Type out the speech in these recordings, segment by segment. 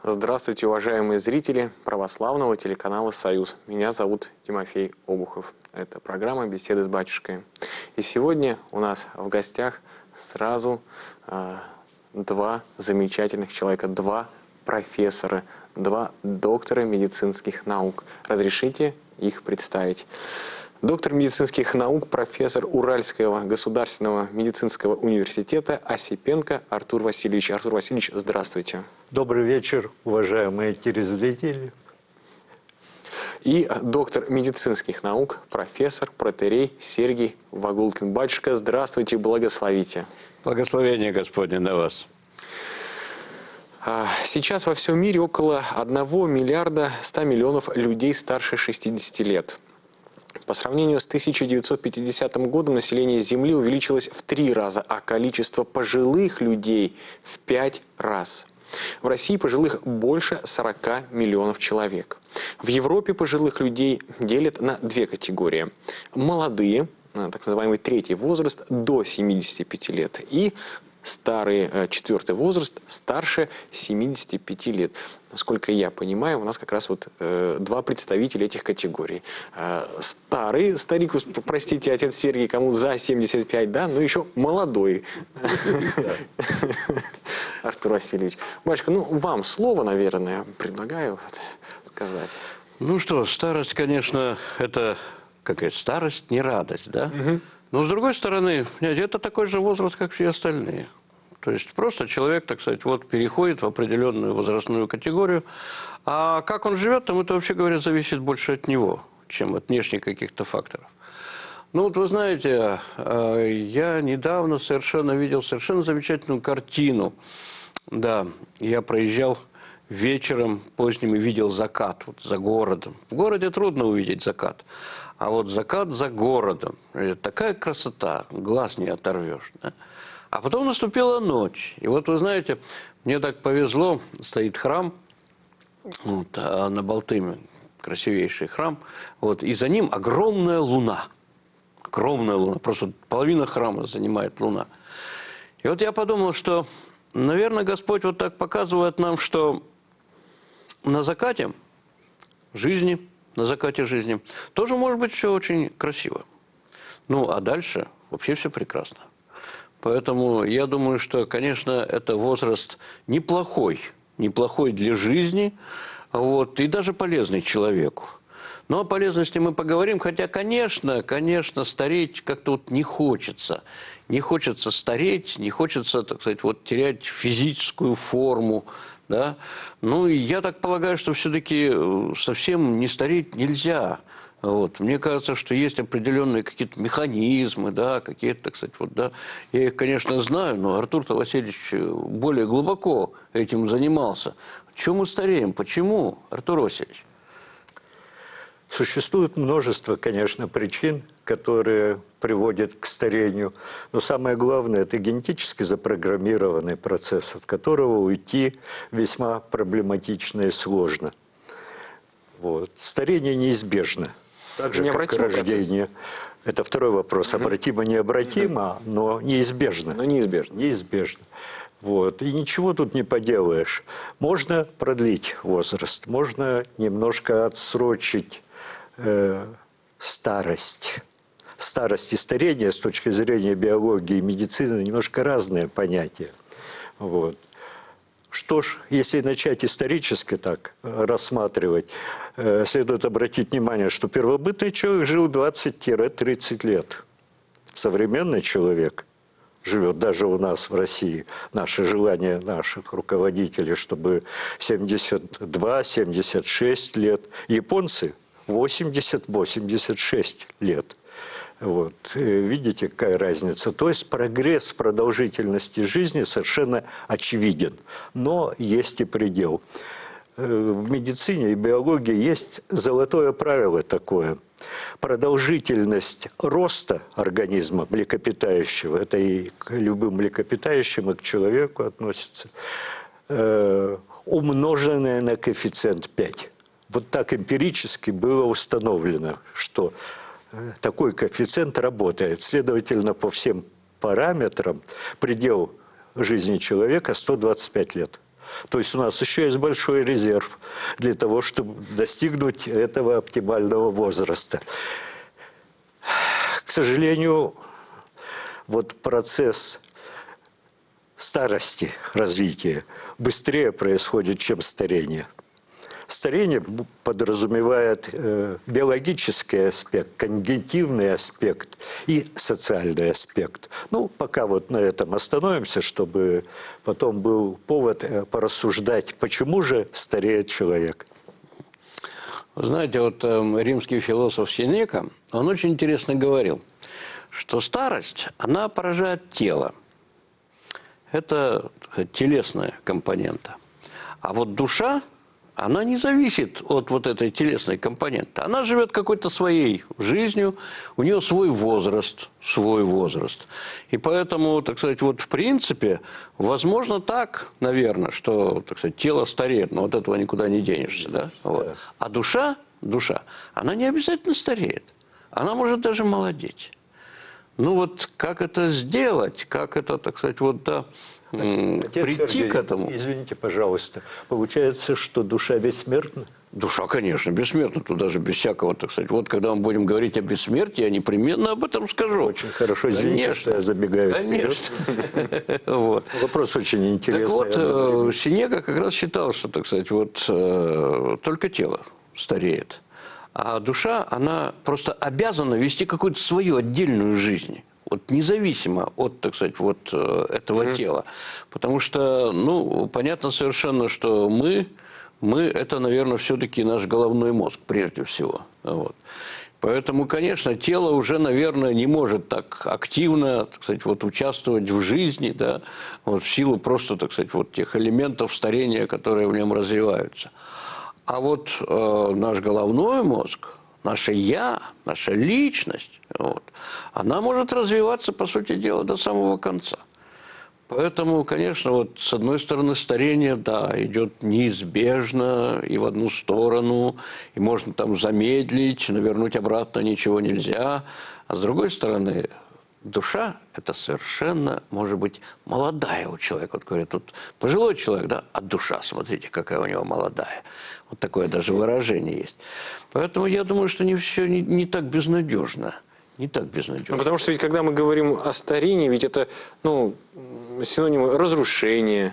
Здравствуйте, уважаемые зрители православного телеканала «Союз». Меня зовут Тимофей Обухов. Это программа «Беседы с батюшкой». И сегодня у нас в гостях сразу два замечательных человека, два профессора, два доктора медицинских наук. Разрешите их представить. Доктор медицинских наук, профессор Уральского государственного медицинского университета Осипенко Артур Васильевич. Артур Васильевич, здравствуйте. Добрый вечер, уважаемые телезрители. И доктор медицинских наук, профессор, протоиерей Сергий Вагулкин. Батюшка, здравствуйте, благословите. Благословение Господне на вас. Сейчас во всем мире около 1 миллиарда 100 миллионов людей старше 60 лет. По сравнению с 1950 годом население Земли увеличилось в 3 раза, а количество пожилых людей в 5 раз. В России пожилых больше 40 миллионов человек. В Европе пожилых людей делят на 2 категории. Молодые, так называемый третий возраст, до 75 лет, и старый 4-й возраст, старше 75 лет. Насколько я понимаю, у нас как раз вот 2 представителя этих категорий. Старик, простите, отец Сергий, кому за 75, да, но еще молодой. Артур Васильевич. Батюшка, ну вам слово, наверное, предлагаю сказать. Ну что, старость, конечно, это, как говорится, старость не радость, да? Но с другой стороны, это такой же возраст, как все остальные. То есть просто человек, так сказать, вот переходит в определенную возрастную категорию. А как он живет, там это, вообще говоря, зависит больше от него, чем от внешних каких-то факторов. Ну вот вы знаете, я недавно видел совершенно замечательную картину. Да, я проезжал вечером поздним и видел закат вот за городом. В городе трудно увидеть закат. А вот закат за городом. Такая красота, глаз не оторвешь. Да? А потом наступила ночь. И вот вы знаете, мне так повезло, стоит храм вот, на Балтыме, красивейший храм, вот, и за ним огромная луна. Огромная луна, просто половина храма занимает луна. И вот я подумал, что, наверное, Господь вот так показывает нам, что на закате жизни, тоже может быть все очень красиво. Ну, а дальше вообще все прекрасно. Поэтому я думаю, что, конечно, это возраст неплохой для жизни, вот, и даже полезный человеку. Но о полезности мы поговорим, хотя, конечно, стареть как-то вот не хочется. Не хочется стареть, не хочется, так сказать, вот терять физическую форму, да. Ну, и я так полагаю, что все-таки совсем не стареть нельзя. Вот. Мне кажется, что есть определенные какие-то механизмы, да, какие-то, так сказать, вот, да. Я их, конечно, знаю, но Артур Васильевич более глубоко этим занимался. Чему мы стареем? Почему, Артур Васильевич? Существует множество, конечно, причин, которые приводят к старению. Но самое главное – это генетически запрограммированный процесс, от которого уйти весьма проблематично и сложно. Вот. Старение неизбежно. Так же, как и рождение. Процесс. Это второй вопрос. Обратимо-необратимо, но неизбежно. Неизбежно. Вот. И ничего тут не поделаешь. Можно продлить возраст, можно немножко отсрочить старость. Старость и старение с точки зрения биологии и медицины немножко разные понятия. Вот. Что ж, если начать исторически так рассматривать, следует обратить внимание, что первобытный человек жил 20-30 лет. Современный человек живет, даже у нас в России, наше желание наших руководителей, чтобы 72-76 лет. Японцы 80-86 лет. Вот. Видите, какая разница? То есть прогресс в продолжительности жизни совершенно очевиден. Но есть и предел. В медицине и биологии есть золотое правило такое. Продолжительность роста организма млекопитающего, это и к любым млекопитающим, и к человеку относится, умноженное на коэффициент 5. Вот так эмпирически было установлено, что такой коэффициент работает. Следовательно, по всем параметрам предел жизни человека 125 лет. То есть у нас еще есть большой резерв для того, чтобы достигнуть этого оптимального возраста. К сожалению, вот процесс старости, развития быстрее происходит, чем старение. Старение подразумевает биологический аспект, когнитивный аспект и социальный аспект. Ну, пока вот на этом остановимся, чтобы потом был повод порассуждать, почему же стареет человек. Вы знаете, вот римский философ Сенека, он очень интересно говорил, что старость, она поражает тело. Это телесная компонента. А вот душа, она не зависит от вот этой телесной компоненты. Она живет какой-то своей жизнью, у нее свой возраст. И поэтому, так сказать, вот в принципе, возможно так, наверное, что, так сказать, тело стареет, но от этого никуда не денешься, да? Вот. А душа, она не обязательно стареет. Она может даже молодеть. Ну вот как это сделать, как это, так сказать, вот да, прийти Сергей, к этому? Извините, пожалуйста. Получается, что душа бессмертна? Душа, конечно, бессмертна, тут даже без всякого, так сказать. Вот когда мы будем говорить о бессмертии, я непременно об этом скажу. Очень хорошо, извините, конечно, что я забегаю конечно. Вот. Вопрос очень интересный. Так вот, Сенека как раз считал, что, так сказать, вот только тело стареет. А душа, она просто обязана вести какую-то свою отдельную жизнь. Вот независимо от, так сказать, вот этого тела. Потому что, ну, понятно совершенно, что мы это, наверное, все-таки наш головной мозг, прежде всего. Вот. Поэтому, конечно, тело уже, наверное, не может так активно, так сказать, вот участвовать в жизни, да, вот в силу просто, так сказать, вот тех элементов старения, которые в нем развиваются. А вот наш головной мозг, наше «я», наша личность, вот, она может развиваться, по сути дела, до самого конца. Поэтому, конечно, вот с одной стороны старение, да, идет неизбежно и в одну сторону, и можно там замедлить, но вернуть обратно ничего нельзя. А с другой стороны, душа – это совершенно, может быть, молодая у человека. Вот говорят, тут пожилой человек, да, а душа, смотрите, какая у него молодая. Вот такое даже выражение есть. Поэтому я думаю, что все не так безнадежно. Не так безнадежно. Ну, потому что ведь когда мы говорим о старении, ведь это, ну, синонимы разрушения,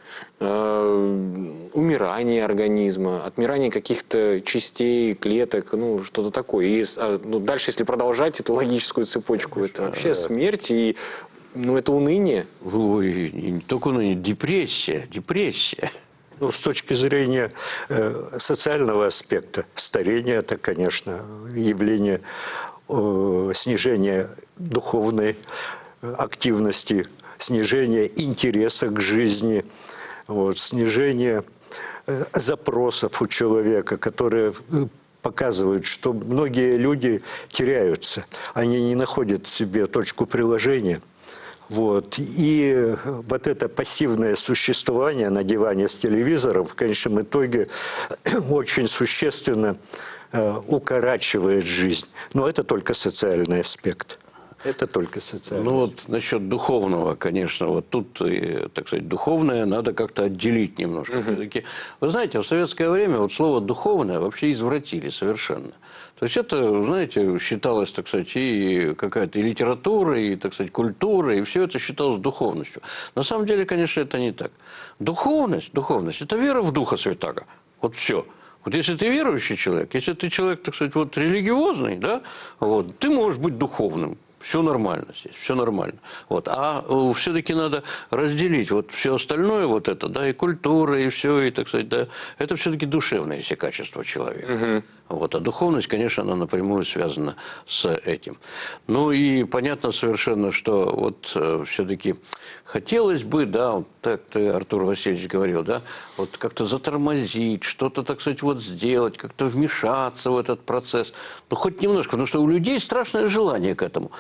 умирания организма, отмирания каких-то частей, клеток, ну, что-то такое. И ну, дальше, если продолжать эту логическую цепочку, это вообще смерть и, ну, это уныние. Ой, не только уныние, депрессия. Ну, с точки зрения социального аспекта, старение – это, конечно, явление снижения духовной активности, снижение интереса к жизни, вот, снижение запросов у человека, которые показывают, что многие люди теряются, они не находят в себе точку приложения. Вот. И вот это пассивное существование на диване с телевизором в конечном итоге очень существенно укорачивает жизнь. Но это только социальный аспект. Это только социальный Ну вот насчет духовного, конечно, вот тут, так сказать, духовное надо как-то отделить немножко. Все-таки, вы знаете, в советское время вот слово «духовное» вообще извратили совершенно. То есть это, знаете, считалось, так сказать, и какая-то и литература, и, так сказать, культура, и все это считалось духовностью. На самом деле, конечно, это не так. Духовность – это вера в Духа Святаго. Вот все. Вот если ты верующий человек, если ты человек, так сказать, вот религиозный, да, вот, ты можешь быть духовным. Все нормально здесь, все нормально. Вот. А все-таки надо разделить вот все остальное, вот это, да, и культура, и все, и, так сказать, да, это все-таки душевные все качества человека. Вот. А духовность, конечно, она напрямую связана с этим. Ну и понятно совершенно, что вот все-таки хотелось бы, да, вот так ты, Артур Васильевич, говорил, да, вот как-то затормозить, что-то, так сказать, вот сделать, как-то вмешаться в этот процесс. Ну, хоть немножко, потому что у людей страшное желание к этому.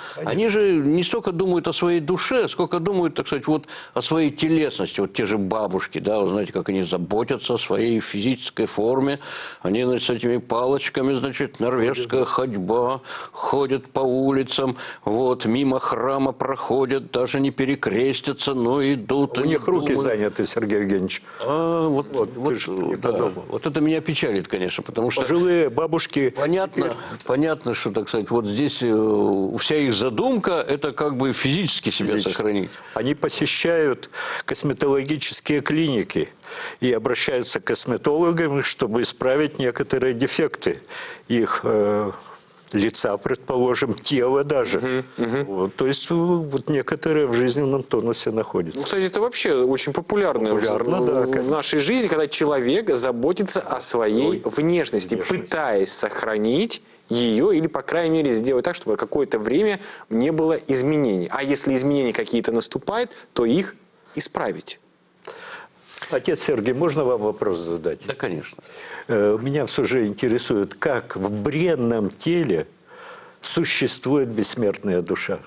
Они же не столько думают о своей душе, сколько думают, так сказать, вот о своей телесности. Вот те же бабушки, да, вы знаете, как они заботятся о своей физической форме. Они, значит, с этими палочками, значит, норвежская ходьба, ходят по улицам, вот, мимо храма проходят, даже не перекрестятся, но идут. У них руки заняты, Сергей Евгеньевич. Вот это меня печалит, конечно, потому что... Пожилые бабушки... Понятно, что, так сказать, вот здесь вся их задумка – это как бы физически себя сохранить. Они посещают косметологические клиники и обращаются к косметологам, чтобы исправить некоторые дефекты их лица, предположим, тела даже. Вот, то есть вот некоторые в жизненном тонусе находятся. Ну, кстати, это вообще очень популярно в нашей жизни, когда человек заботится о своей внешности, пытаясь сохранить ее или, по крайней мере, сделать так, чтобы какое-то время не было изменений. А если изменения какие-то наступают, то их исправить. Отец Сергей, можно вам вопрос задать? Да, конечно. Меня все же интересует, как в бренном теле существует бессмертная душа?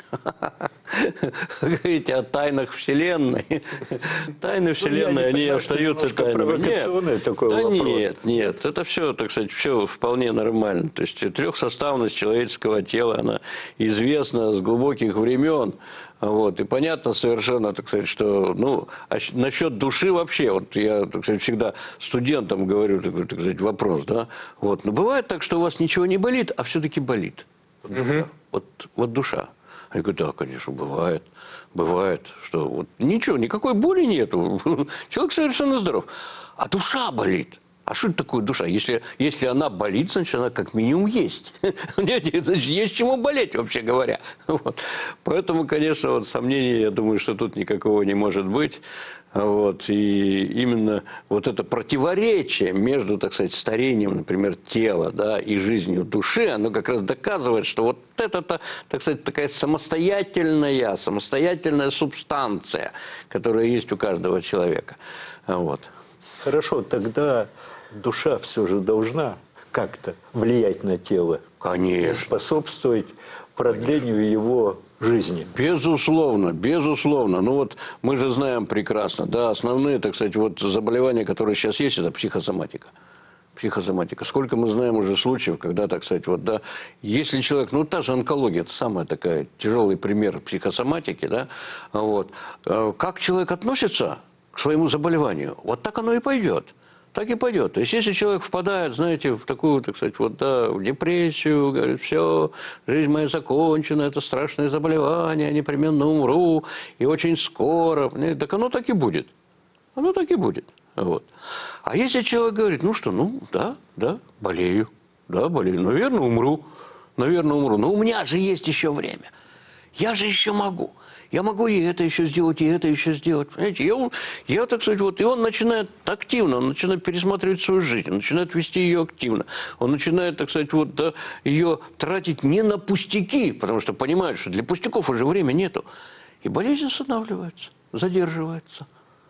Говорите о тайнах Вселенной. Тайны Вселенной, они остаются тайнами. Нет, это все, так сказать, все вполне нормально. То есть трехсоставность человеческого тела, она известна с глубоких времен. Вот, и понятно совершенно, так сказать, что, ну, насчет души вообще, вот я, так сказать, всегда студентам говорю, так сказать, вопрос, да, вот, но бывает так, что у вас ничего не болит, а все-таки болит. Душа. Вот душа. Они говорят, да, конечно, бывает, что вот ничего, никакой боли нету, человек совершенно здоров, а душа болит. А что это такое душа? Если она болит, значит, она как минимум есть. Значит, есть чему болеть, вообще говоря. Вот. Поэтому, конечно, вот сомнений, я думаю, что тут никакого не может быть. Вот. И именно вот это противоречие между, так сказать, старением, например, тела, да, и жизнью души, оно как раз доказывает, что вот это, так сказать, такая самостоятельная субстанция, которая есть у каждого человека. Вот. Хорошо, тогда душа все же должна как-то влиять на тело. Конечно. И способствовать продлению его жизни. Безусловно, безусловно. Ну вот мы же знаем прекрасно, да, основные, так сказать, вот заболевания, которые сейчас есть, это психосоматика. Психосоматика. Сколько мы знаем уже случаев, когда, так сказать, вот, да, если человек, ну, та же онкология, это самый такой тяжелый пример психосоматики, да, вот, как человек относится к своему заболеванию, вот так оно и пойдет. Так и пойдет. То есть, если человек впадает, знаете, в такую, так сказать, вот, да, в депрессию, говорит, все, жизнь моя закончена, это страшное заболевание, я непременно умру, и очень скоро, так оно так и будет. Оно так и будет. Вот. А если человек говорит, ну что, ну, да, болею, наверное, умру, но у меня же есть еще время, я же еще могу. Я могу и это еще сделать, и это еще сделать. Понимаете, я, так сказать, вот, и он начинает активно, он начинает пересматривать свою жизнь, он начинает вести ее активно. Он начинает, так сказать, вот, да, ее тратить не на пустяки, потому что понимает, что для пустяков уже времени нету. И болезнь останавливается, задерживается.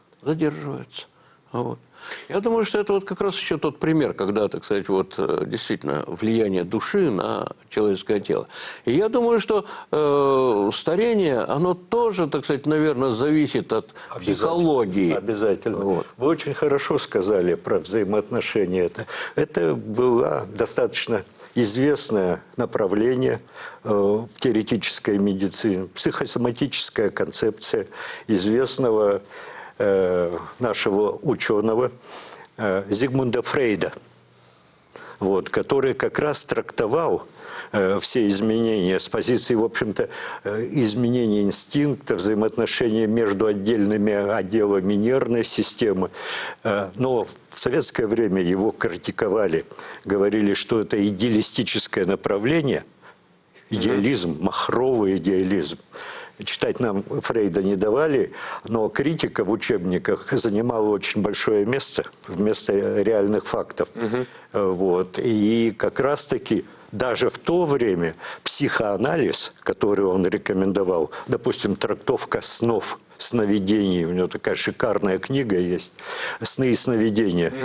Вот. Я думаю, что это вот как раз еще тот пример, когда, так сказать, вот действительно влияние души на человеческое тело. И я думаю, что старение, оно тоже, так сказать, наверное, зависит от психологии. Обязательно. Вот. Вы очень хорошо сказали про взаимоотношения. Это было достаточно известное направление в теоретической медицине, психосоматическая концепция известного нашего ученого Зигмунда Фрейда, вот, который как раз трактовал все изменения с позиции, в общем-то, изменения инстинкта, взаимоотношения между отдельными отделами нервной системы. Но в советское время его критиковали, говорили, что это идеалистическое направление, идеализм, махровый идеализм. Читать нам Фрейда не давали, но критика в учебниках занимала очень большое место вместо реальных фактов. Вот. И как раз-таки даже в то время психоанализ, который он рекомендовал, допустим, трактовка снов, сновидений, у него такая шикарная книга есть «Сны и сновидения».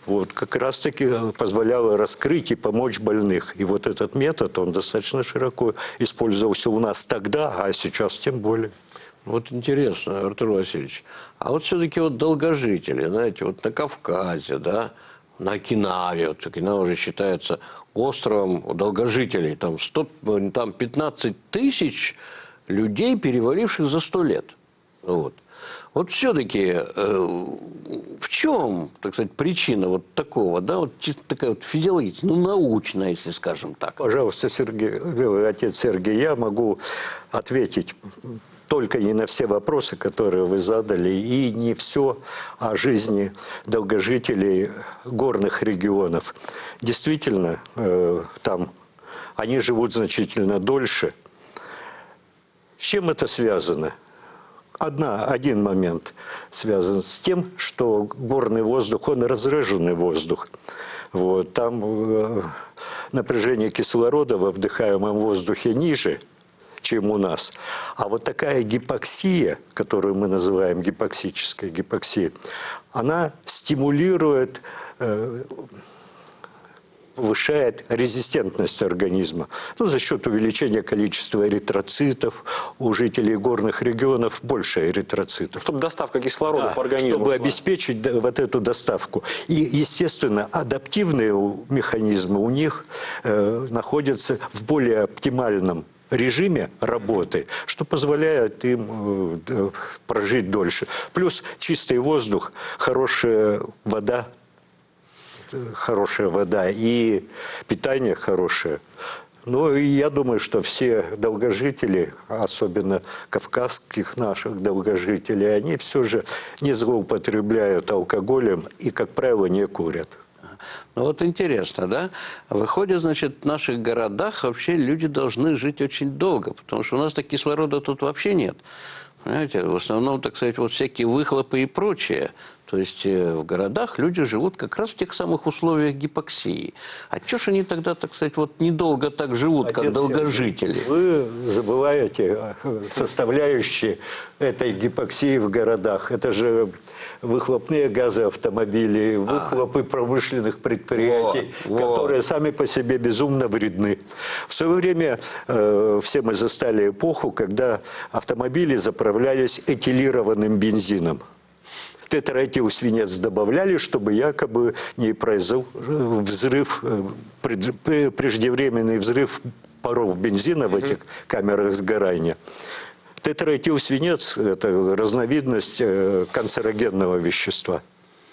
вот, как раз-таки позволяло раскрыть и помочь больных. И вот этот метод, он достаточно широко использовался у нас тогда, а сейчас тем более. Вот интересно, Артур Васильевич, а вот все-таки вот долгожители, знаете, вот на Кавказе, да, на Окинаве, вот Окинава уже считается островом долгожителей, там 15 тысяч людей, переваливших за 100 лет. Вот. Вот все-таки в чем, так сказать, причина вот такого, да, вот чисто такая вот физиологическая, ну, научная, если скажем так. Пожалуйста, Сергей, отец Сергей, я могу ответить только не на все вопросы, которые вы задали, и не все о жизни долгожителей горных регионов. Действительно, там они живут значительно дольше. С чем это связано? Один момент связан с тем, что горный воздух, он разреженный воздух. Вот, там напряжение кислорода во вдыхаемом воздухе ниже, чем у нас. А вот такая гипоксия, которую мы называем гипоксической гипоксией, она стимулирует, повышает резистентность организма. Ну, за счет увеличения количества эритроцитов. У жителей горных регионов больше эритроцитов. Чтобы доставка кислорода по организму чтобы шла. обеспечить вот эту доставку. И, естественно, адаптивные механизмы у них находятся в более оптимальном режиме работы, что позволяет им прожить дольше. Плюс чистый воздух, хорошая вода и питание хорошее. Ну, и я думаю, что все долгожители, особенно кавказских наших долгожителей, они все же не злоупотребляют алкоголем и, как правило, не курят. Ну вот интересно, да? Выходит, значит, в наших городах вообще люди должны жить очень долго, потому что у нас-то кислорода тут вообще нет. Понимаете, в основном, так сказать, вот всякие выхлопы и прочее. То есть в городах люди живут как раз в тех самых условиях гипоксии. А чё ж они тогда, так сказать, вот недолго так живут, как долгожители? Вы забываете составляющие этой гипоксии в городах. Это же выхлопные газы автомобилей, выхлопы промышленных предприятий, которые сами по себе безумно вредны. В свое время все мы застали эпоху, когда автомобили заправлялись этилированным бензином. Тетраэтилсвинец добавляли, чтобы якобы не произошел взрыв, преждевременный взрыв паров бензина в этих камерах сгорания. Тетраэтилсвинец – это разновидность канцерогенного вещества.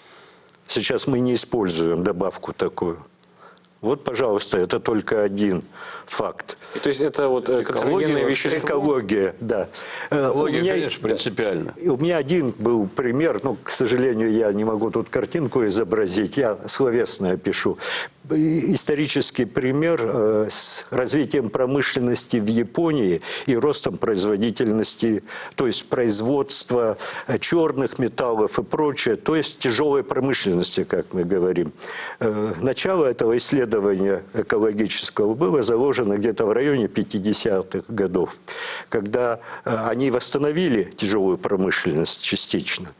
Сейчас мы не используем добавку такую. Вот, пожалуйста, это только один факт. То есть это вот канцерогенное вещество? Экология, да. Экология, конечно, принципиально. У меня один был пример, но, к сожалению, я не могу тут картинку изобразить, я словесно опишу. Исторический пример с развитием промышленности в Японии и ростом производительности, то есть производства черных металлов и прочее, то есть тяжелой промышленности, как мы говорим. Начало этого исследования экологического было заложено где-то в районе 50-х годов, когда они восстановили тяжелую промышленность частично.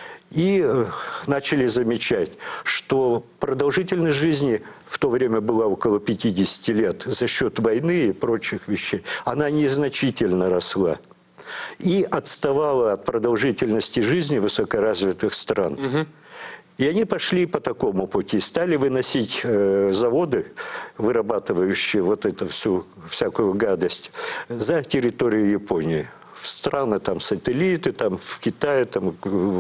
И начали замечать, что продолжительность жизни в то время была около 50 лет за счет войны и прочих вещей. Она незначительно росла и отставала от продолжительности жизни высокоразвитых стран. И они пошли по такому пути, стали выносить заводы, вырабатывающие вот эту всякую гадость, за территорию Японии. В страны, там, сателлиты, там, в Китае, там,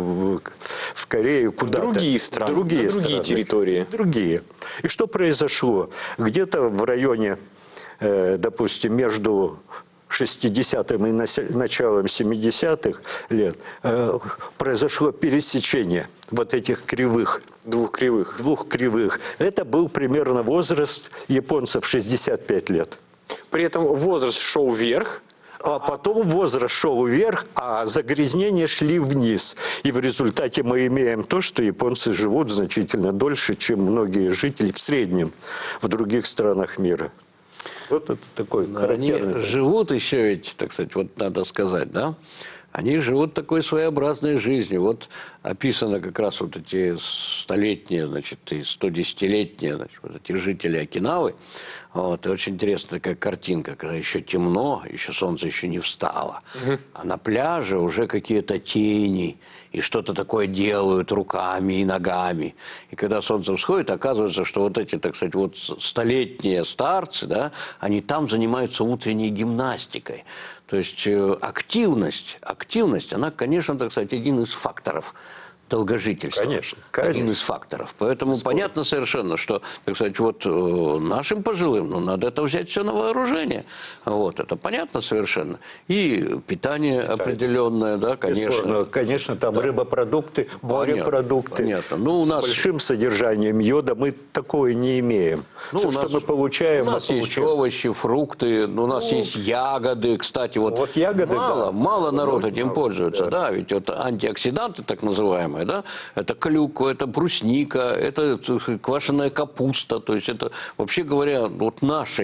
в Корее, куда-то. Другие страны, другие территории. Другие. И что произошло? Где-то в районе, допустим, между 60-м и началом 70-х лет произошло пересечение вот этих кривых. Двух кривых. Это был примерно возраст японцев 65 лет. При этом возраст шел вверх. А потом возраст шел вверх, а загрязнения шли вниз. И в результате мы имеем то, что японцы живут значительно дольше, чем многие жители в среднем в других странах мира. Вот это такой характерный. Они живут еще ведь, так сказать, вот надо сказать, да? Они живут такой своеобразной жизнью. Вот описано как раз вот эти столетние, значит, и 110-летние, значит, вот эти жители Окинавы. Вот, и очень интересная такая картинка, когда еще темно, еще солнце еще не встало. А на пляже уже какие-то тени, и что-то такое делают руками и ногами. И когда солнце всходит, оказывается, что вот эти, так сказать, вот столетние старцы, да, они там занимаются утренней гимнастикой. То есть активность, она, конечно, так сказать, один из факторов долгожительства. Конечно. Один из факторов. Поэтому понятно совершенно, что, так сказать, вот нашим пожилым, ну, надо это взять все на вооружение. Вот, это понятно совершенно. И питание определенное, да, конечно. Бесспорно. Конечно, там Да. рыбопродукты, морепродукты. Понятно. Ну, у нас... С большим содержанием йода мы такое не имеем. Ну, Все, у нас, что мы получаем, у нас мы есть получаем. овощи, фрукты, у нас есть ягоды, кстати, вот ягоды, мало да. народ Очень этим мало, пользуется, да. да, ведь вот антиоксиданты так называемые, да, это клюква, это брусника, это квашеная капуста, то есть это, вообще говоря, вот наша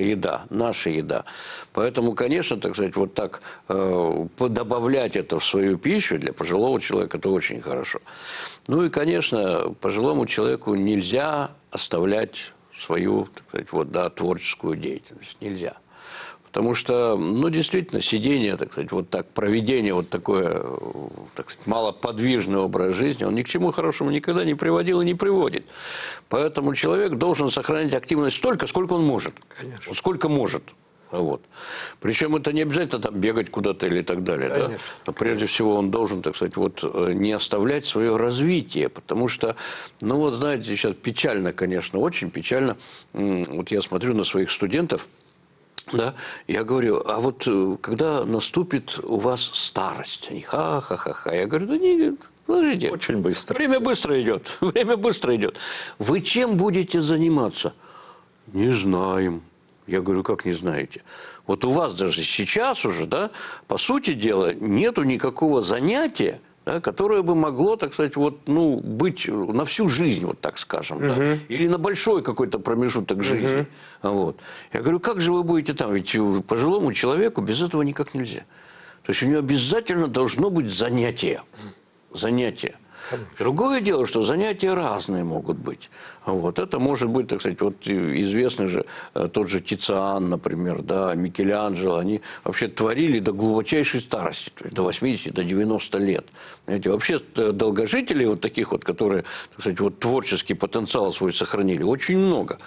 еда. Поэтому, конечно, так сказать, вот так добавлять это в свою пищу для пожилого человека, это очень хорошо. Ну и, конечно, пожилому человеку нельзя оставлять свою, так сказать, вот, да, творческую деятельность. Нельзя. Потому что, ну, действительно, сидение, так сказать, вот так, проведение вот такое, так сказать, малоподвижный образ жизни, он ни к чему хорошему никогда не приводил и не приводит. Поэтому человек должен сохранять активность столько, сколько он может. Конечно. Вот сколько может. Вот. Причем это не обязательно там бегать куда-то или так далее. Да? Но прежде всего он должен, так сказать, вот, не оставлять свое развитие. Потому что, ну вот знаете, сейчас печально, конечно, очень печально. Вот я смотрю на своих студентов, да, я говорю, а вот когда наступит у вас старость? Они ха-ха-ха-ха. Я говорю, да нет, подождите. Очень быстро. Время быстро идет. Время быстро идет. Вы чем будете заниматься? Не знаем. Я говорю, как не знаете? Вот у вас даже сейчас уже, да, по сути дела, нету никакого занятия, да, которое бы могло, так сказать, вот, ну, быть на всю жизнь, вот так скажем, да, или на большой какой-то промежуток жизни. Вот. Я говорю, как же вы будете там? Ведь пожилому человеку без этого никак нельзя. То есть у него обязательно должно быть занятие. Занятие. Другое дело, что занятия разные могут быть. Вот. Это может быть, так сказать, вот известный же тот же Тициан, например, да, Микеланджело, они вообще творили до глубочайшей старости, то есть до 80, до 90 лет. Понимаете, вообще долгожителей вот таких вот, которые, так сказать, вот творческий потенциал свой сохранили, очень много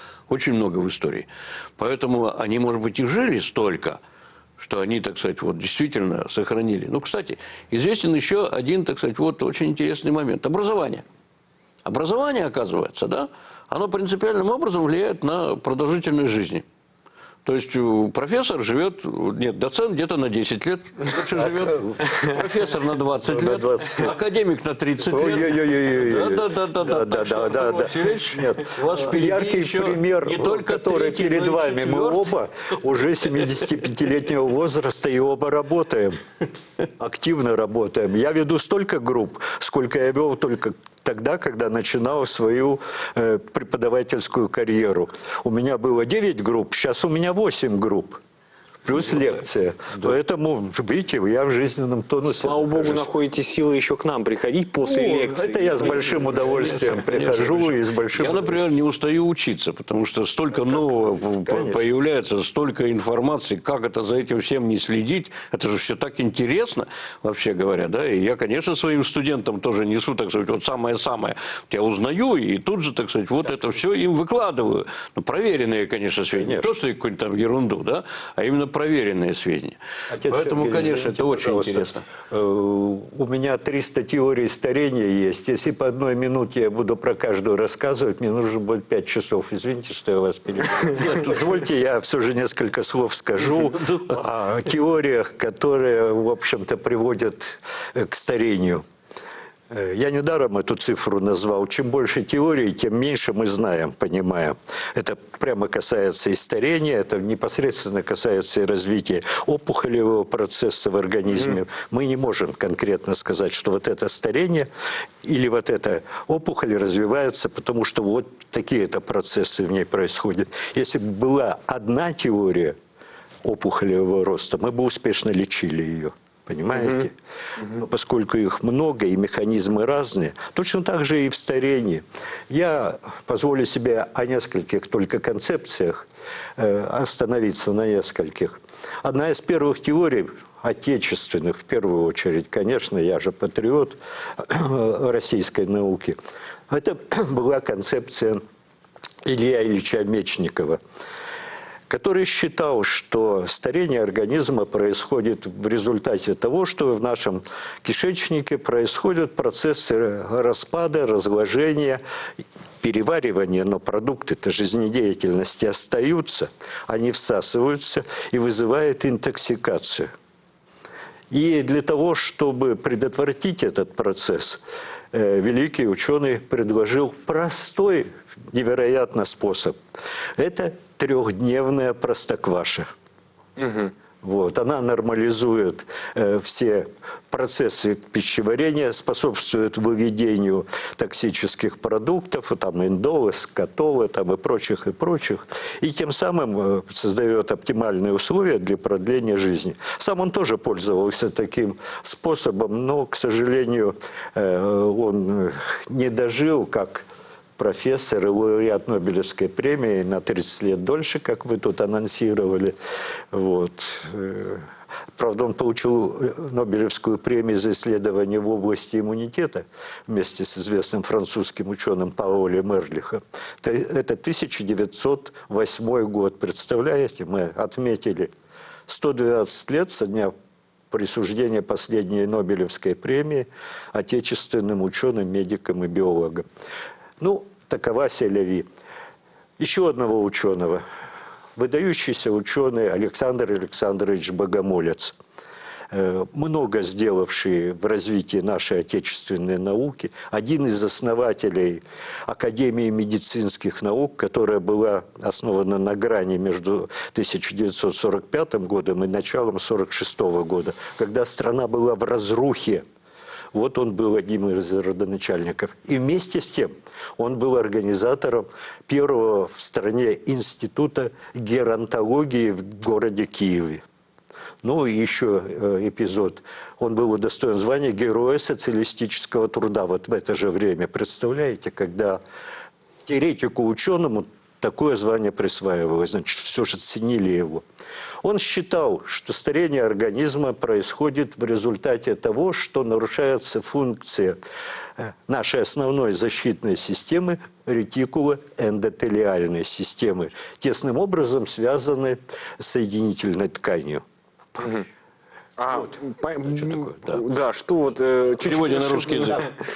в истории. Поэтому они, может быть, и жили столько, что они, так сказать, вот действительно сохранили. Ну, кстати, известен еще один, так сказать, вот очень интересный момент. Образование. Образование, оказывается, да, оно принципиальным образом влияет на продолжительность жизни. То есть профессор живет, нет, доцент где-то на 10 лет живет, профессор на 20 лет, академик на 30 лет. Да. У вас яркий пример, который перед вами. Мы оба уже 75-летнего возраста и оба работаем, активно работаем. Я веду столько групп, сколько я вел только тогда, когда начинал свою преподавательскую карьеру. У меня было 9 групп, сейчас у меня 8 групп. Плюс лекция. Да. Поэтому, видите, я в жизненном тонусе. Слава Богу, находите силы еще к нам приходить после лекции. Это я с большим удовольствием прихожу и с большим... Я, например, не устаю учиться, потому что столько нового появляется, столько информации, как это за этим всем не следить. Это же все так интересно, вообще говоря, да. И я, конечно, своим студентам тоже несу, так сказать, вот самое-самое. Я узнаю и тут же, так сказать, вот это все им выкладываю. Ну, проверенные, конечно, сведения. Не то, что какую-нибудь там ерунду, да, а именно проверенные сведения. Отец Поэтому, Сергей, конечно, извините, это очень пожалуйста. интересно. У меня 300 теорий старения есть. Если по одной минуте я буду про каждую рассказывать, мне нужно будет 5 часов. Извините, что я вас перебил. Позвольте, я все же несколько слов скажу о теориях, которые, в общем-то, приводят к старению. Я недаром эту цифру назвал. Чем больше теорий, тем меньше мы знаем, понимаем. Это прямо касается и старения, это непосредственно касается и развития опухолевого процесса в организме. Мы не можем конкретно сказать, что вот это старение или вот эта опухоль развивается, потому что вот такие-то процессы в ней происходят. Если бы была одна теория опухолевого роста, мы бы успешно лечили ее. Понимаете? Но поскольку их много и механизмы разные, точно так же и в старении. Я позволю себе о нескольких только концепциях остановиться на нескольких. Одна из первых теорий, отечественных в первую очередь, конечно, я же патриот российской науки, это была концепция Илья Ильича Мечникова, который считал, что старение организма происходит в результате того, что в нашем кишечнике происходят процессы распада, разложения, переваривания, но продукты-то жизнедеятельности остаются, они всасываются и вызывают интоксикацию. И для того, чтобы предотвратить этот процесс, великий ученый предложил простой, невероятно способ. Это трехдневная простокваша. Вот, она нормализует все процессы пищеварения, способствует выведению токсических продуктов, там индолы, скотолы там, и прочих, и тем самым создает оптимальные условия для продления жизни. Сам он тоже пользовался таким способом, но, к сожалению, он не дожил, как профессор и лауреат Нобелевской премии на 30 лет дольше, как вы тут анонсировали. Вот. Правда, он получил Нобелевскую премию за исследование в области иммунитета вместе с известным французским ученым Паолем Эрлихом. Это 1908 год. Представляете, мы отметили 112 лет со дня присуждения последней Нобелевской премии отечественным ученым, медикам и биологам. Ну, такова селяви. Еще одного ученого, выдающийся ученый Александр Александрович Богомолец, много сделавший в развитии нашей отечественной науки, один из основателей Академии медицинских наук, которая была основана на грани между 1945 годом и началом 1946 года, когда страна была в разрухе. Вот он был одним из родоначальников. И вместе с тем он был организатором первого в стране института геронтологии в городе Киеве. Ну и еще эпизод. Он был удостоен звания Героя социалистического труда вот в это же время. Представляете, когда теоретику-ученому такое звание присваивалось, значит, все же ценили его. Он считал, что старение организма происходит в результате того, что нарушается функция нашей основной защитной системы, ретикулоэндотелиальной системы, тесным образом связаны с соединительной тканью. Вот. Что такое? Да, что вот... Переводе на русский язык.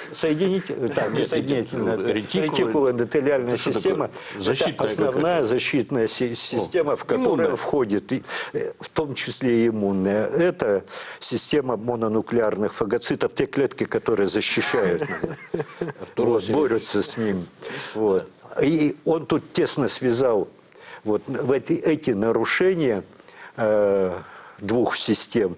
Ретикулоэндотелиальная система – это основная защитная система, в которую входит, в том числе и иммунная. Это система мононуклеарных фагоцитов, те клетки, которые защищают, борются с ним. Вот. И он тут тесно связал вот эти нарушения двух систем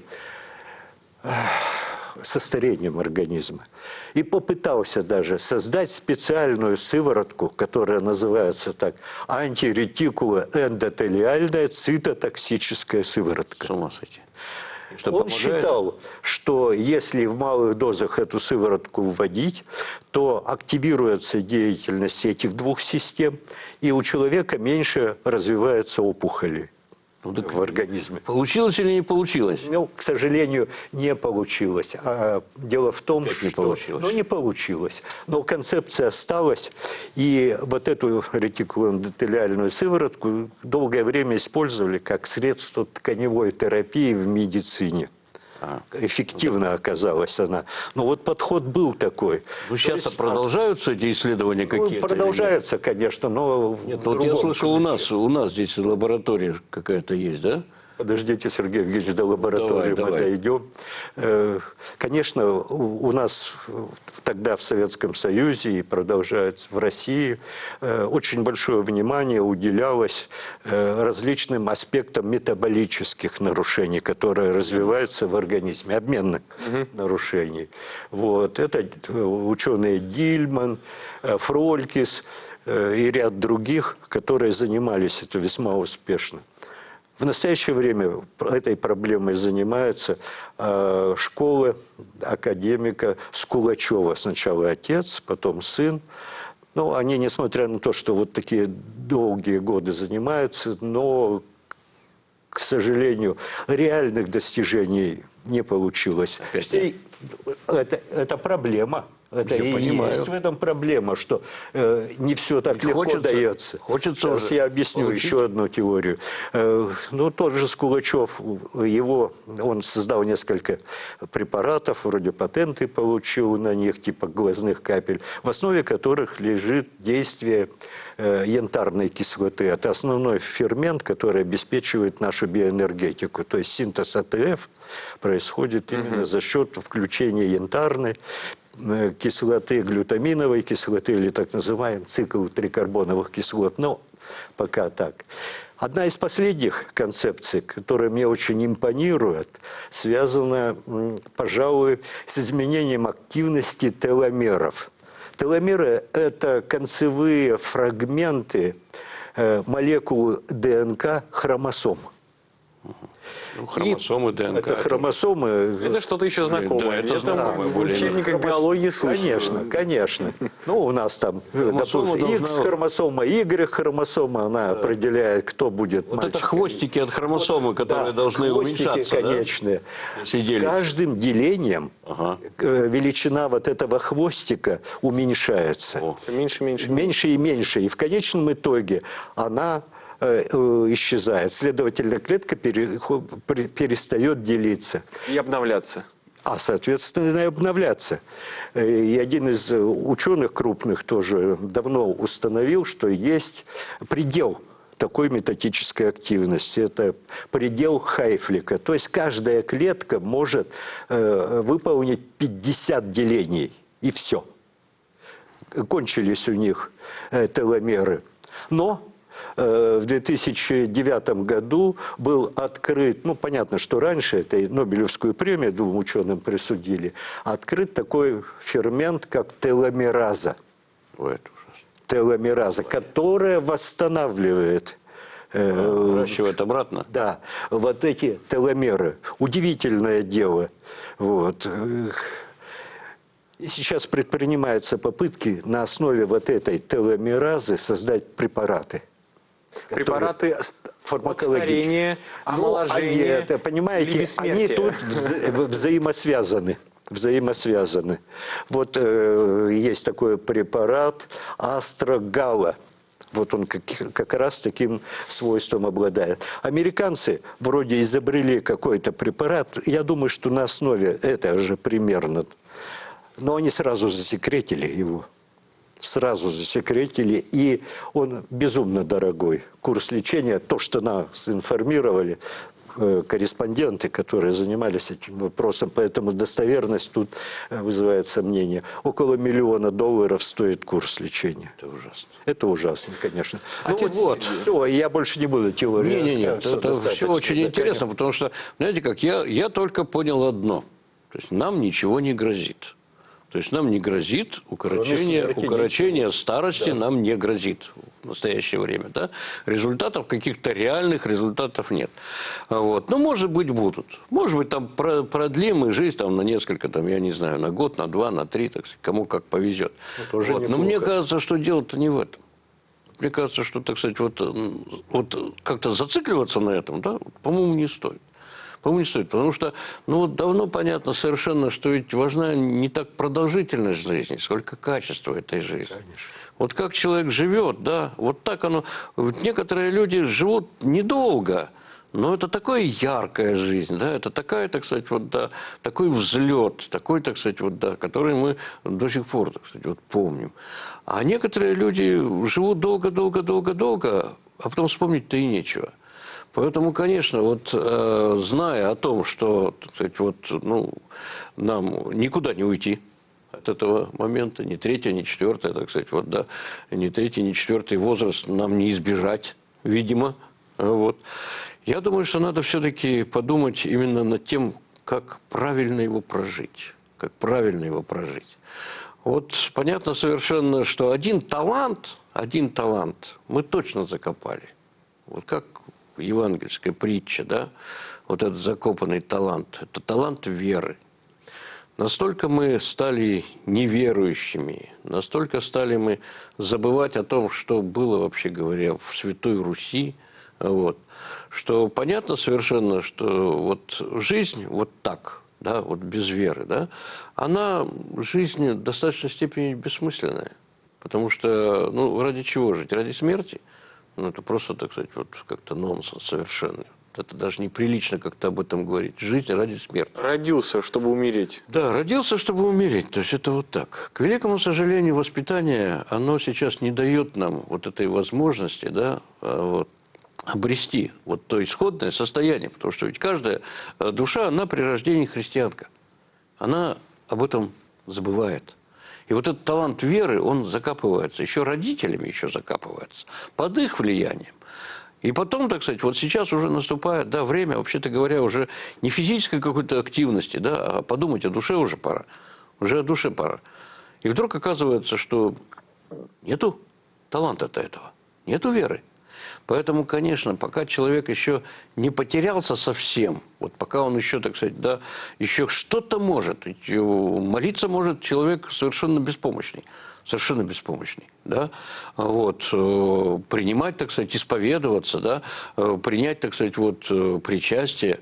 со старением организма. И попытался даже создать специальную сыворотку, которая называется так, антиретикулоэндотелиальная цитотоксическая сыворотка. С ума сойти. Он считал, что если в малых дозах эту сыворотку вводить, то активируется деятельность этих двух систем, и у человека меньше развивается опухоли в организме. Получилось или не получилось? Ну, к сожалению, не получилось. Дело в том, что... не получилось? Ну, не получилось. Но концепция осталась, и вот эту ретикулоэндотелиальную сыворотку долгое время использовали как средство тканевой терапии в медицине. Эффективно оказалась она. Но вот подход был такой. Ну, сейчас продолжаются эти исследования какие-то? Продолжаются, конечно, но... Нет, вот я слышал, у нас здесь лаборатория какая-то есть, да? Подождите, Сергей Евгеньевич, до лаборатории мы дойдем. Конечно, у нас тогда в Советском Союзе и продолжается в России очень большое внимание уделялось различным аспектам метаболических нарушений, которые развиваются в организме, обменных нарушений. Вот. Это ученые Дильман, Фролькис и ряд других, которые занимались этим весьма успешно. В настоящее время этой проблемой занимаются школы академика Скулачева. Сначала отец, потом сын. Ну, они, несмотря на то, что вот такие долгие годы занимаются, но, к сожалению, реальных достижений не получилось. Это проблема. Это и есть в этом проблема, что не все так легко дается. Сейчас я объясню еще одну теорию. Ну, тот же Скулачев, он создал несколько препаратов, вроде патенты получил на них, типа глазных капель, в основе которых лежит действие янтарной кислоты. Это основной фермент, который обеспечивает нашу биоэнергетику. То есть синтез АТФ происходит именно за счет включения янтарной кислоты, глютаминовой кислоты, или так называемый цикл трикарбоновых кислот. Но пока так. Одна из последних концепций, которая мне очень импонирует, связана, пожалуй, с изменением активности теломеров. Теломеры – это концевые фрагменты молекул ДНК хромосом. Ну, хромосомы, ДНК. Это хромосомы. Это что-то еще знакомое. Да, это знакомое в учебниках биологии слышно. Конечно, конечно. Ну, у нас там, допустим, X хромосома, Y хромосома, она определяет, кто будет вот мальчиком. это хвостики от хромосомы, которые должны уменьшаться, конечные. Да? С каждым делением величина вот этого хвостика уменьшается. Все меньше и меньше. Меньше и меньше. И в конечном итоге она исчезает. Следовательно, клетка перестает делиться. И обновляться. А, соответственно, и обновляться. И один из ученых крупных тоже давно установил, что есть предел такой метатической активности. Это предел Хайфлика. То есть каждая клетка может выполнить 50 делений. И все. Кончились у них теломеры. Но в 2009 году был открыт, ну, понятно, что раньше это Нобелевскую премию двум ученым присудили, открыт такой фермент, как теломераза. Теломераза, которая восстанавливает... Выращивает обратно? Да, вот эти теломеры. Удивительное дело. Вот. И сейчас предпринимаются попытки на основе вот этой теломеразы создать препараты. Препараты старения, омоложения, это, понимаете, они тут взаимосвязаны. Взаимосвязаны. Вот есть такой препарат Астрогала. Вот он как раз таким свойством обладает. Американцы вроде изобрели какой-то препарат. Я думаю, что на основе этого же примерно. Но они сразу засекретили его. Сразу засекретили, и он безумно дорогой. Курс лечения, то, что нас информировали корреспонденты, которые занимались этим вопросом, поэтому достоверность тут вызывает сомнения. Около $1 миллиона стоит курс лечения. Это ужасно. Это ужасно, конечно. Ну вот. Все, я больше не буду теорию Нет, это все очень интересно, потому что, знаете как, я только понял одно. То есть нам ничего не грозит. То есть нам не грозит укорочение старости, нам не грозит в настоящее время. Да? Результатов, каких-то реальных результатов нет. Вот. Но, может быть, будут. Может быть, там продлим мы жизнь там, на несколько, там, я не знаю, на год, на 2, на 3, так сказать, кому как повезет. Вот. Но мне кажется, что дело-то не в этом. Мне кажется, что, так сказать, вот как-то зацикливаться на этом, да, по-моему, не стоит. По-моему, не стоит, потому что давно понятно совершенно, что ведь важна не так продолжительность жизни, сколько качество этой жизни. Конечно. Вот как человек живет, да, вот так оно. Некоторые люди живут недолго, но это такая яркая жизнь, да, это такая, так сказать, такой взлет, такой, так сказать, который мы до сих пор, так сказать, помним. А некоторые люди живут долго, а потом вспомнить-то и нечего. Поэтому, конечно, зная о том, что, так сказать, нам никуда не уйти от этого момента, ни третий, ни четвертый, так сказать, ни третий, ни четвертый возраст нам не избежать, видимо. Вот. Я думаю, что надо все-таки подумать именно над тем, как правильно его прожить. Как правильно его прожить. Вот понятно совершенно, что один талант мы точно закопали. Вот как евангельская притча, да, вот этот закопанный талант, это талант веры. Настолько мы стали неверующими, настолько стали мы забывать о том, что было, вообще говоря, в Святой Руси, вот, что понятно совершенно, что вот жизнь вот так, да, вот без веры, да, она жизнь в достаточной степени бессмысленная. Потому что, ну, ради чего жить? Ради смерти? Ну, это просто, так сказать, вот как-то нонсенс совершенный. Это даже неприлично как-то об этом говорить. Жизнь ради смерти. Родился, чтобы умереть. Да, родился, чтобы умереть. То есть это вот так. К великому сожалению, воспитание, оно сейчас не дает нам вот этой возможности, да, вот, обрести вот то исходное состояние. Потому что ведь каждая душа, она при рождении христианка. Она об этом забывает. И вот этот талант веры, он закапывается. Еще родителями еще закапывается. Под их влиянием. И потом, так сказать, вот сейчас уже наступает, да, время, вообще-то говоря, уже не физической какой-то активности, да, а подумать о душе уже пора. Уже о душе пора. И вдруг оказывается, что нету таланта-то этого, нету веры. Поэтому, конечно, пока человек еще не потерялся совсем, вот пока он еще, так сказать, да, еще что-то может, молиться может человек совершенно беспомощный. Совершенно беспомощный, да, вот, принимать, так сказать, исповедоваться, да, принять, так сказать, вот, причастие,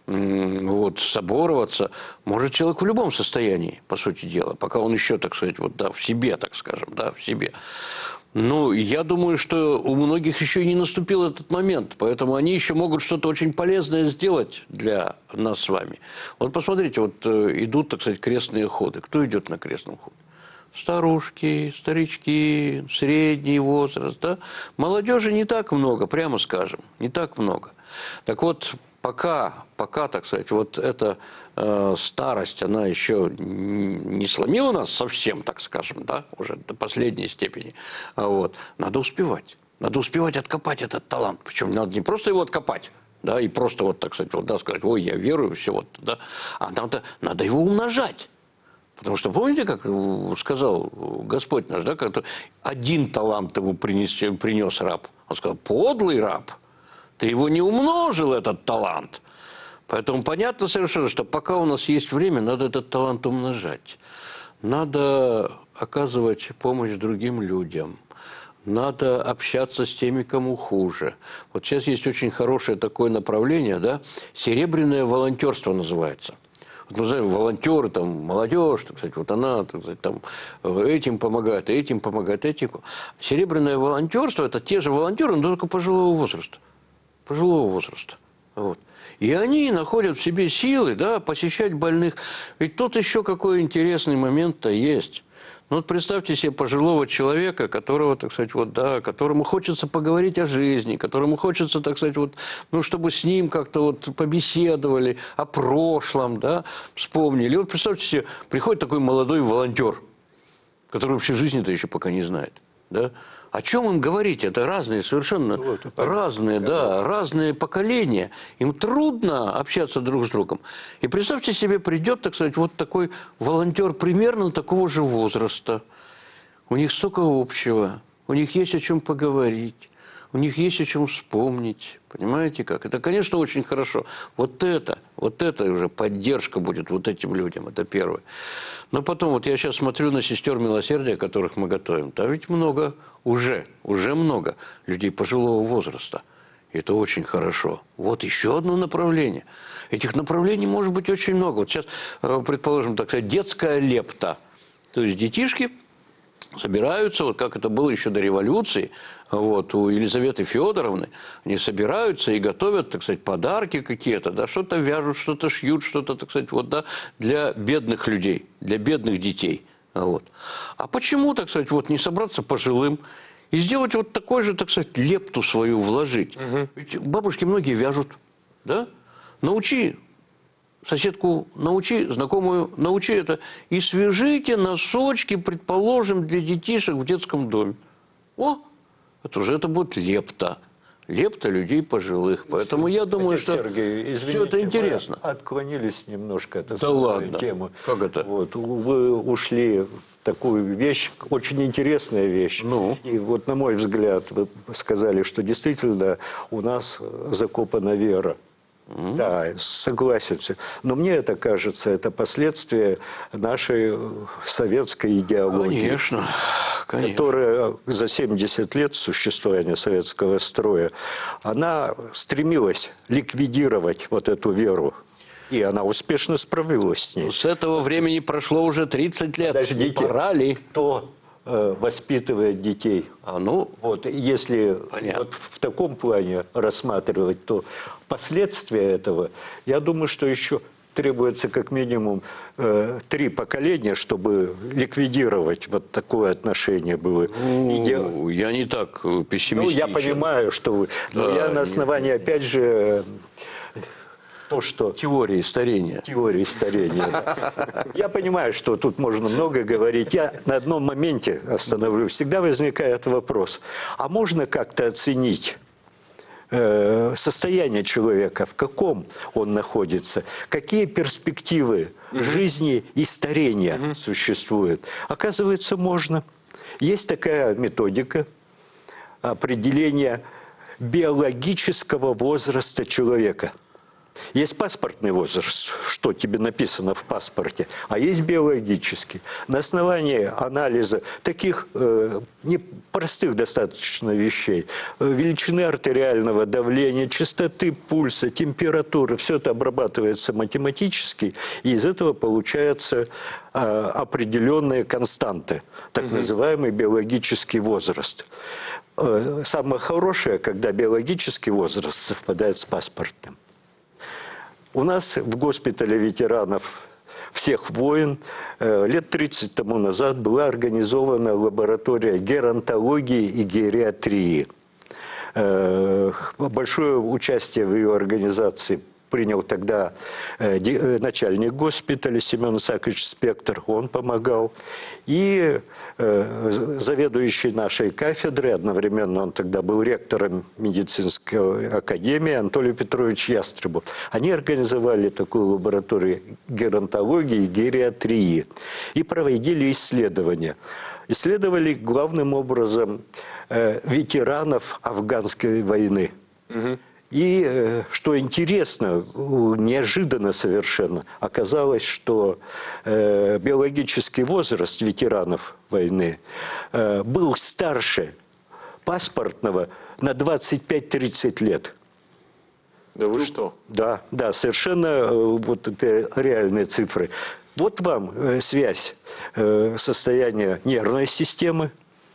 вот, собороваться может человек в любом состоянии, по сути дела, пока он еще, так сказать, вот, да, в себе, так скажем, да, в себе. Ну, я думаю, что у многих еще и не наступил этот момент, поэтому они еще могут что-то очень полезное сделать для нас с вами. Вот посмотрите, вот идут, так сказать, крестные ходы. Кто идет на крестном ходе? Старушки, старички, средний возраст, да? Молодежи не так много, прямо скажем, не так много. Так вот, пока, так сказать, вот эта старость, она еще не сломила нас совсем, так скажем, да, уже до последней степени, вот, надо успевать откопать этот талант, причем надо не просто его откопать, да, и просто вот, так сказать, вот, да, сказать, ой, я верую, все вот, да, а надо его умножать. Потому что, помните, как сказал Господь наш, да, как один талант ему принес раб. Он сказал, подлый раб, ты его не умножил, этот талант. Поэтому понятно совершенно, что пока у нас есть время, надо этот талант умножать. Надо оказывать помощь другим людям. Надо общаться с теми, кому хуже. Вот сейчас есть очень хорошее такое направление, да, серебряное волонтерство называется. Вот мы знаем, волонтеры, там, молодежь, так сказать, вот она, так сказать, там, этим помогает, этим помогает, этим. Серебряное волонтерство – это те же волонтеры, но только пожилого возраста. Пожилого возраста. Вот. И они находят в себе силы, да, посещать больных. Ведь тут еще какой интересный момент-то есть. Ну, вот представьте себе пожилого человека, которого, так сказать, вот, да, которому хочется поговорить о жизни, которому хочется, так сказать, вот, ну, чтобы с ним как-то вот побеседовали о прошлом, да, вспомнили. И вот представьте себе, приходит такой молодой волонтер, который вообще жизни-то еще пока не знает, да. О чем им говорить? Это разные, совершенно разные, да, разные поколения. Им трудно общаться друг с другом. И представьте себе, придет, так сказать, вот такой волонтер примерно такого же возраста. У них столько общего, у них есть о чем поговорить, у них есть о чем вспомнить. Понимаете как? Это, конечно, очень хорошо. Вот это уже поддержка будет вот этим людям, это первое. Но потом, вот я сейчас смотрю на сестер милосердия, которых мы готовим. Там ведь много, уже много людей пожилого возраста. И это очень хорошо. Вот еще одно направление. Этих направлений может быть очень много. Вот сейчас, предположим, так сказать, детская лепта. То есть детишки собираются, вот как это было еще до революции, вот, у Елизаветы Федоровны, они собираются и готовят, так сказать, подарки какие-то, да, что-то вяжут, что-то шьют, что-то, так сказать, вот, да, для бедных людей, для бедных детей. Вот. А почему, так сказать, вот не собраться пожилым и сделать вот такой же, так сказать, лепту свою вложить? Ведь бабушки многие вяжут, да? Научи соседку, научи, знакомую, научи это. И свяжите носочки, предположим, для детишек в детском доме. О, это будет лепта. Лепта людей пожилых. Поэтому я думаю, что Сергей, извините, все это интересно. Мы отклонились немножко от Да ладно. темы. Как это? Вот, вы ушли такую вещь, очень интересная вещь. Ну? И вот, на мой взгляд, вы сказали, что действительно у нас закопана вера. Да, согласен. Но мне это кажется, это последствия нашей советской идеологии. Конечно, конечно. Которая за 70 лет существования советского строя, она стремилась ликвидировать вот эту веру. И она успешно справилась с ней. С этого времени прошло уже 30 лет. Подождите, Не пора ли? кто воспитывает детей? Вот, если вот в таком плане рассматривать, то последствия этого, я думаю, что еще требуется как минимум 3 поколения, чтобы ликвидировать вот такое отношение было. Я не так пессимистичен. Я понимаю, что вы... Но я на основании, опять же... Теории старения. Теории старения. Да. Я понимаю, что тут можно много говорить. Я на одном моменте остановлюсь. Всегда возникает вопрос, а можно как-то оценить состояние человека, в каком он находится, какие перспективы жизни и старения существуют? Оказывается, можно. Есть такая методика определения биологического возраста человека. Есть паспортный возраст, что тебе написано в паспорте, а есть биологический. На основании анализа таких простых достаточно вещей, величины артериального давления, частоты пульса, температуры, все это обрабатывается математически, и из этого получаются определенные константы, так называемый биологический возраст. Самое хорошее, когда биологический возраст совпадает с паспортным. У нас в госпитале ветеранов всех войн лет 30 тому назад была организована лаборатория геронтологии и гериатрии. Большое участие в ее организации принял тогда начальник госпиталя Семен Исаакович Спектр, он помогал. И заведующий нашей кафедрой, одновременно он тогда был ректором медицинской академии, Анатолий Петрович Ястребов. Они организовали такую лабораторию геронтологии и гериатрии и проводили исследования. Исследовали главным образом ветеранов афганской войны. И, что интересно, неожиданно совершенно, оказалось, что биологический возраст ветеранов войны был старше паспортного на 25-30 лет. Да вы что? Да, совершенно вот это реальные цифры. Вот вам связь состояния нервной системы,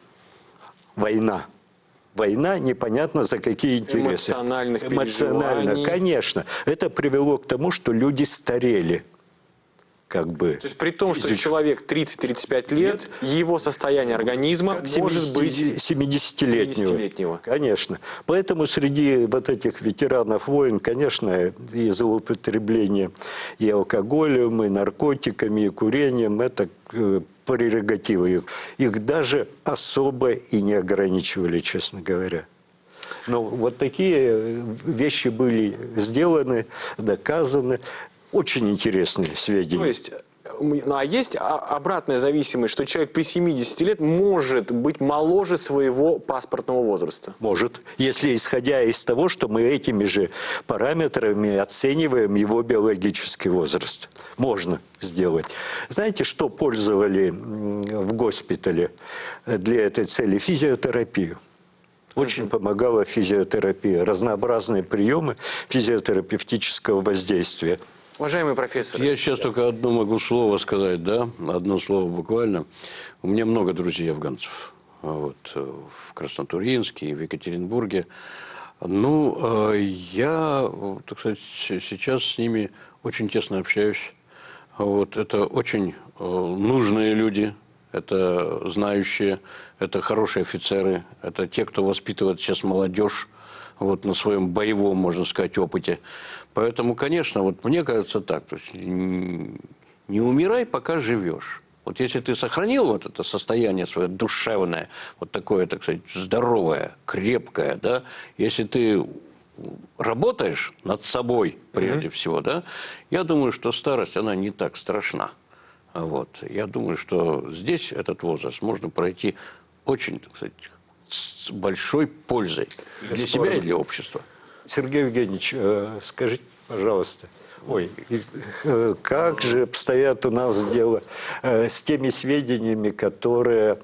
война. Война, непонятно за какие интересы. Эмоционально, конечно. Это привело к тому, что люди старели. То есть при том, что человек 30-35 лет, его состояние организма может быть 70-летнего. Конечно. Поэтому среди вот этих ветеранов войн, конечно, и злоупотребление и алкоголем, и наркотиками, и курением, это прерогативы. Их даже особо и не ограничивали, честно говоря. Но вот такие вещи были сделаны, доказаны. Очень интересные сведения. То есть, а есть обратная зависимость, что человек при 70 лет может быть моложе своего паспортного возраста? Может, если исходя из того, что мы этими же параметрами оцениваем его биологический возраст. Можно сделать. Знаете, что пользовали в госпитале для этой цели? Физиотерапию. Очень помогала физиотерапия. Разнообразные приемы физиотерапевтического воздействия. Уважаемый профессор. Я сейчас только одно могу слово сказать, да? Одно слово буквально. У меня много друзей афганцев. Вот, в Краснотурьинске, в Екатеринбурге. Ну, я, так сказать, сейчас с ними очень тесно общаюсь. Вот, это очень нужные люди, это знающие, это хорошие офицеры, это те, кто воспитывает сейчас молодежь. Вот на своем боевом, можно сказать, опыте. Поэтому, конечно, вот мне кажется так, то есть не умирай, пока живешь. Вот если ты сохранил вот это состояние свое душевное, вот такое, так сказать, здоровое, крепкое, да, если ты работаешь над собой прежде всего, да, я думаю, что старость, она не так страшна. Вот. Я думаю, что здесь этот возраст можно пройти очень, так сказать, с большой пользой для себя и для общества. Сергей Евгеньевич, скажите, пожалуйста, как же обстоят у нас дела с теми сведениями, которые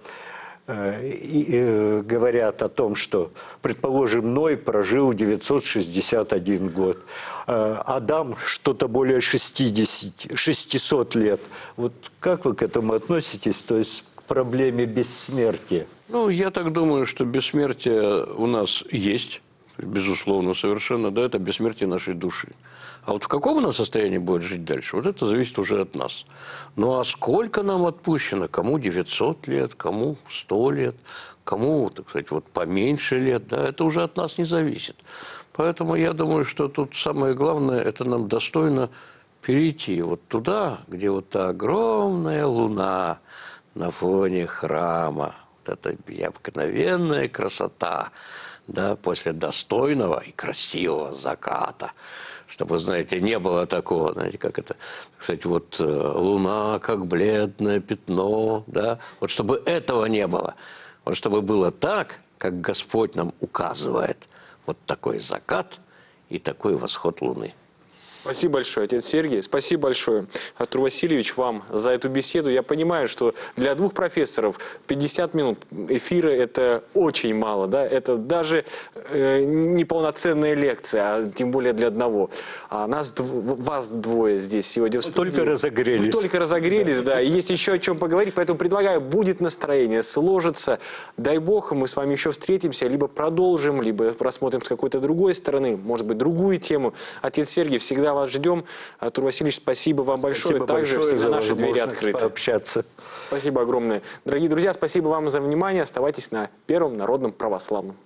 говорят о том, что, предположим, Ной прожил 961 год, Адам что-то более 600 лет. Вот как вы к этому относитесь, то есть к проблеме бессмертия? Ну, я так думаю, что бессмертие у нас есть, безусловно, совершенно, да, это бессмертие нашей души. А вот в каком она состоянии будет жить дальше, вот это зависит уже от нас. Ну, а сколько нам отпущено? Кому 900 лет, кому 100 лет, кому, так сказать, вот поменьше лет, да, это уже от нас не зависит. Поэтому я думаю, что тут самое главное, это нам достойно перейти вот туда, где вот та огромная луна на фоне храма, вот эта необыкновенная красота, да, после достойного и красивого заката. Чтобы, знаете, не было такого, знаете, как это, кстати, вот луна как бледное пятно, да, вот чтобы этого не было. Вот чтобы было так, как Господь нам указывает, вот такой закат и такой восход луны. Спасибо большое, отец Сергий. Спасибо большое, Артур Васильевич, вам за эту беседу. Я понимаю, что для двух профессоров 50 минут эфира – это очень мало. Да? Это даже неполноценная лекция, а тем более для одного. А вас двое здесь сегодня в студии. Только разогрелись. Только разогрелись, да. И есть еще о чем поговорить, поэтому предлагаю, будет настроение, сложится. Дай бог, мы с вами еще встретимся, либо продолжим, либо просмотрим с какой-то другой стороны, может быть, другую тему. Отец Сергий, всегда вас ждем. Артур Васильевич, спасибо вам большое. Также всегда наши двери открыты. Пообщаться. Спасибо огромное. Дорогие друзья, спасибо вам за внимание. Оставайтесь на Первом народном православном.